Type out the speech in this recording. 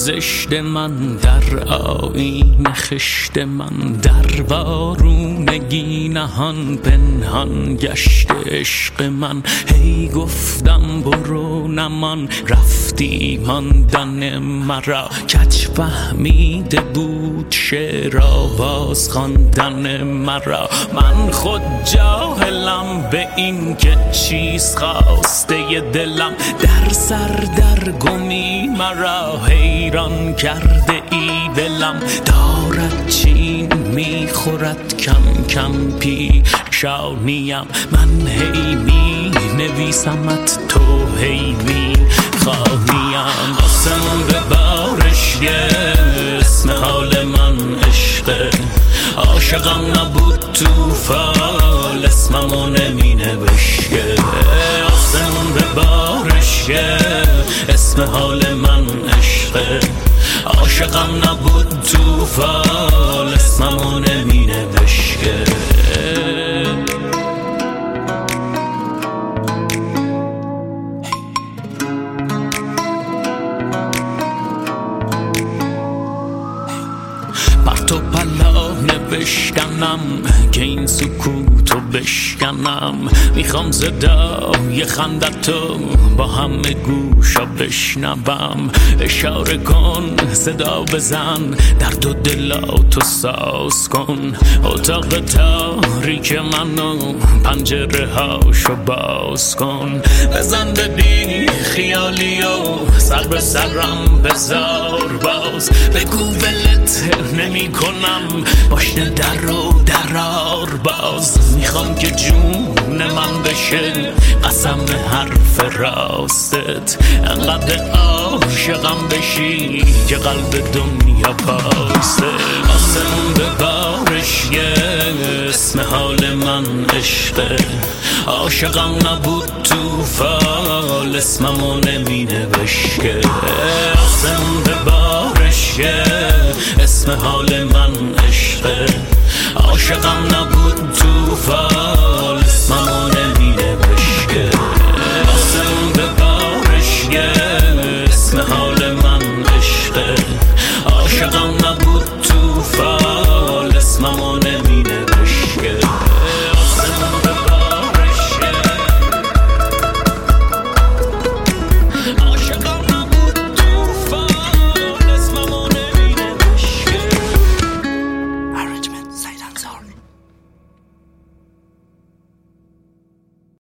زشت من در آیین خشت من، در وارونگی نهان پنهان گشت عشق من. هی گفتم برو نمان، رفتی ماندن مرا. کج فهمیده بود شعر آواز خواندن مرا. من خود جاهلم به این که چیز خواسته دلم، در سر در گمی مرا حیران کرده ای دلم. دارد چین میخورد کم کم پیشانیم، من هی می نویسمت تو هی می خواهیم. آسمون به بارش اسم حال من عشقه، عاشقم نبود تو فال اسممو نمی نوشته. آسمون به بارش اسم حال من عشقه، عاشقم نبود تو فال اسممو نمی نوشته. پرتو پلا نوشتنم که این سکوتو بشکنم. میخوام صدای خندتو با همه گوشا بشنوم. اشاره کن صدا بزن، درد و دلاتو ساز کن. اتاق تاریک منو پنجره هاشو باز کن. بزن ببین خیالی و سر به سرم بذار باز. بگو ولت نمی کنم، باشنه در رو درار باز. میخوام که جون من بشه قسم حرف راستت، انقدر عاشقم بشی که قلب دنیا پاسته. آسمون به بارش اسم حال من عشقه، عاشقم نبود تو فال اسممو نمی نوشته. آسمون به بارش اسم حال من عشقه، عاشقم